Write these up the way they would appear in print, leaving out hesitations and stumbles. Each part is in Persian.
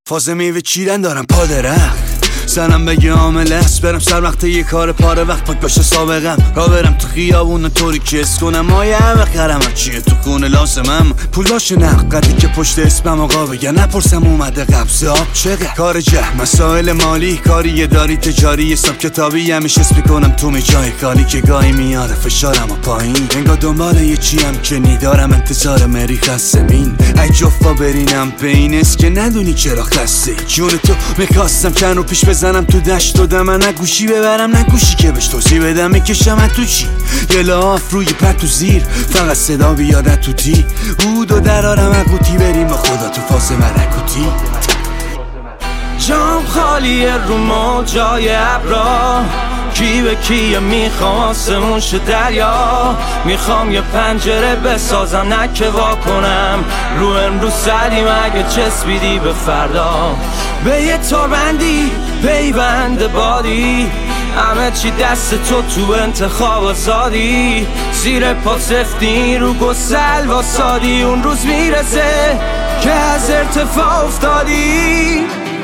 فاز میوه چیدن دارم پا درخت سنم بگه عامل است برم سر وقت یه کار پاره وقت پاک باشه سابقم را برم تو خیابون طوری که اس کنم مایه بخرم چیه تو خونه لازمم پول باشه نقدی که پشت اسمم آقا بگن نپرسم اومده قبض آب چقدر کار جه مسائل مالی کاری داری تجاری حساب کتابی همیشه اسم کنم تو جای کاری که گاهی میاره فشارم و پایین انگار دنبال یه چیم که نیدارم انتظار مری خسمین ای جفا برینم به این است که ندونی چرا خسته جون تو میخواستم چند رو پیش بزنم تو دشت دادم من نه گوشی ببرم نه گوشی که بهش توضیح بدم میکشم من تو چی یه لاف روی پر تو زیر فقط صدا بیاد تو تی بود و درارم اقوتی بریم با خدا تو فاز مرکوتی جام خالیه رو ما جای ابرا کی به کیه میخوام آسمون شه دریا میخوام یه پنجره بسازم نه که وا کنم رو امروز سلیم اگه چسبیدی به فردا به یه تاربندی پیوند بادی همه چی دست تو انتخاب آزادی زیر پا سفتی رو گسل واسادی اون روز میرسه که از ارتفاع افتادی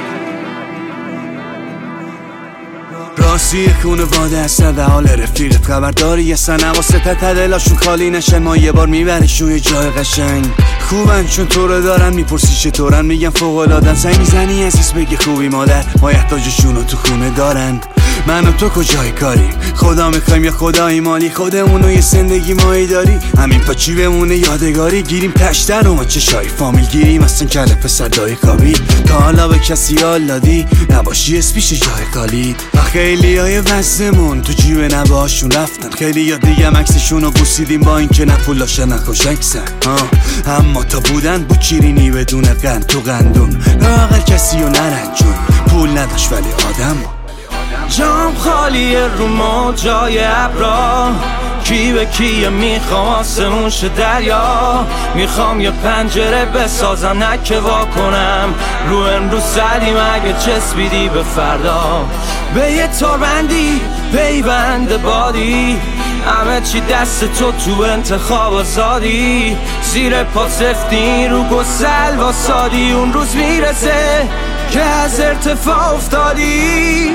راستی خونواده هستن در حال رفیقت خبرداری یه سنه واسه تدلاشون خالی نشن ما یه بار میبریشون یه جای قشنگ خوبن چون تو رو دارن میپرسی چطورن میگن فوق‌العاده‌ن سعی میزنی عزیز بگی خوبی مادر ما احتاجشون رو تو خونه دارن من و تو کجای کاری خدا میخوایم یا خدایی مالی خودمونو یه زندگی مایی داری همین پا چی بمونه یادگاری گیریم تشتر و ما چشای فامیل گیریم اصلا کله پسر دای خوابی تا حالا به کسی حال دادی نباشی اسپیش جای خالی و خیلی های وزمون تو جیب نباشون رفتن خیلی یا دیگه مکسشون رو بوسیدیم با این که نه پولاشه نه خوشکسن اما تا بودن بود چیرینی بدون قند تو قندون لااقل کسی رو نرنجون پول نداشت ولی آدم جام خالیه رو ما جای ابرا کی به کیه میخوام آسمون شه دریا میخوام یه پنجره بسازم نه که وا کنم رو امروز سلیم اگه چسبیدی به فردا به یه تاربندی پیوند بادی همه چی دست تو انتخاب آزادی زیر پا سفتی رو گسل واسادی اون روز میرسه که از ارتفاع افتادی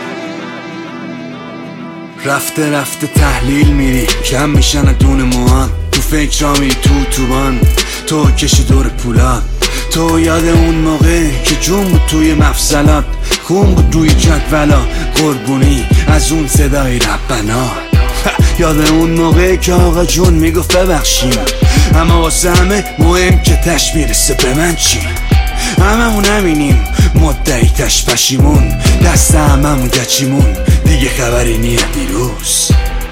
رفته رفته تحلیل میری کم میشن دون موان تو فکر را میری توبان تو کشی دور پولات تو یاد اون موقع که جون بود توی مفصلات خون بود روی جدولا قربونی از اون صدای ربنا یاد اون موقع که آقا جون میگفت ببخشیم اما واسه همه مهم که تش میرسه به من چی هممون همینیم مدعی تش پشیمون دست هممون گچیمون دیگه خبری نیه دیروز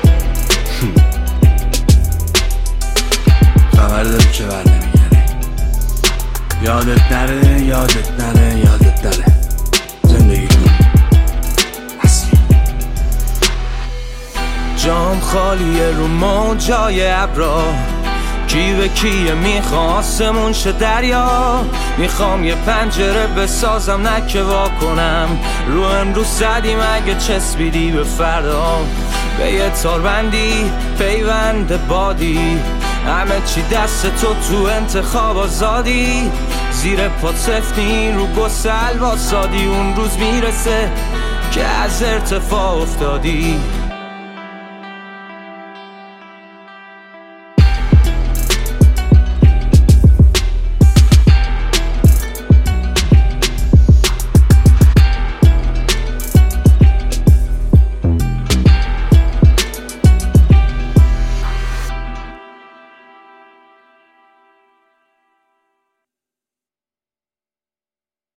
خبر داری که بر نمیگره یادت نره یادت نره یادت نره زندگی کن اصلی جام خالیه رو ما جای ابرا کی به کیه میخوام آسمون شه دریا میخوام یه پنجره بسازم نه که وا کنم رو امروز زدیم اگه چسبیدی به فردا به یه تاربندی پیوند بادی همه چی دست تو انتخاب آزادی زیر پا سفتی رو گسل واسادی اون روز میرسه که از ارتفاع افتادی